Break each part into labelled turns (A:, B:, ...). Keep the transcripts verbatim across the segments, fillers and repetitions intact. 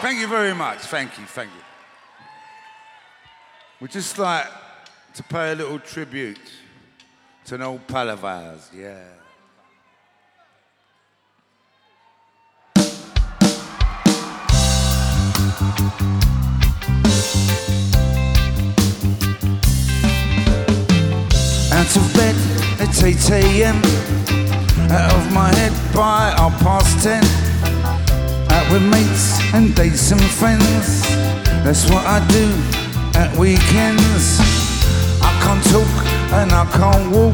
A: Thank you very much. Thank you, thank you. We'd just like to pay a little tribute to an old pal of ours, yeah. Out of bed at eight a m, out of my head by half past ten. Out with mates and dates and friends, that's what I do at weekends. I can't talk and I can't walk,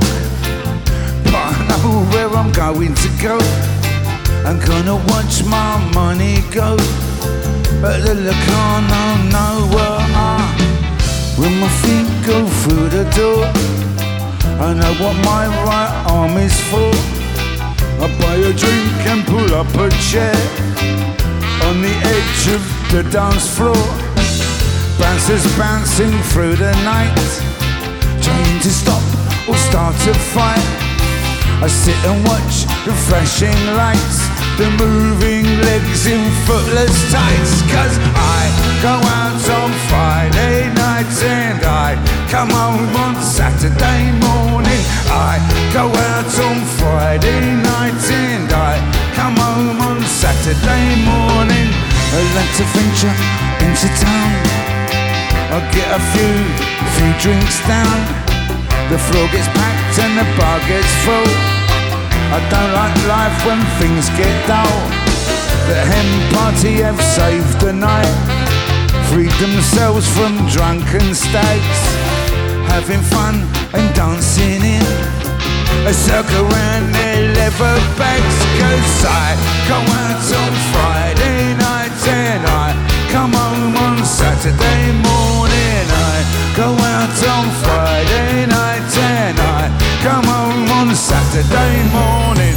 A: but I know where I'm going to go. I'm gonna watch my money go, but the look on, I know where I, when my feet go through the door, I know what my right arm is for. I buy a drink and pull up a chair on the edge of the dance floor. Bouncers bouncing through the night, trying to stop or start a fight. I sit and watch the flashing lights, the moving legs in footless tights. Cause I go out on Friday nights and I come home on Saturday morning. I go out on Friday nights and I come home on Saturday morning. I like to venture into town, I get a few, few drinks down. The floor gets packed and the bar gets full. I don't like life when things get dull. The hen party have saved the night, freed themselves from drunken stags, having fun and dancing in a circle around their leather bags. Cause I go out on Friday night and I come home on Saturday morning. I go out on Friday night and I come home on Saturday morning.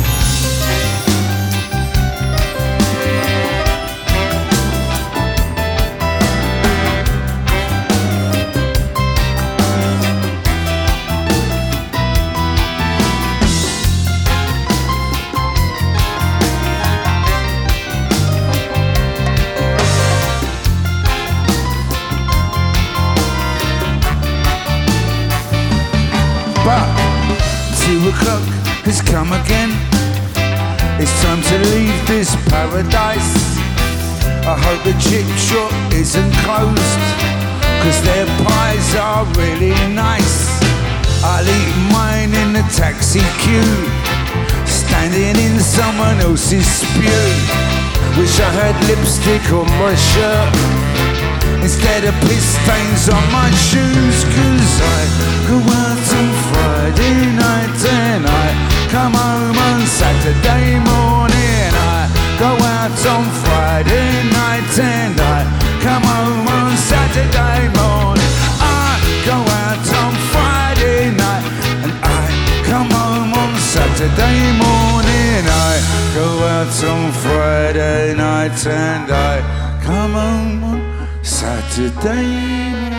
A: But two o'clock has come again. It's time to leave this paradise. I hope the chip shop isn't closed, cause their pies are really nice. I'll eat mine in the taxi queue, standing in someone else's spew. Wish I had lipstick on my shirt instead of piss stains on my shoes. Cause I go out on Friday night and I come home on Saturday morning. I go out on Friday night and I come home on Saturday morning. I go out on Friday night and I come home on Saturday morning. I go out on Friday night and I come home on Saturday morning.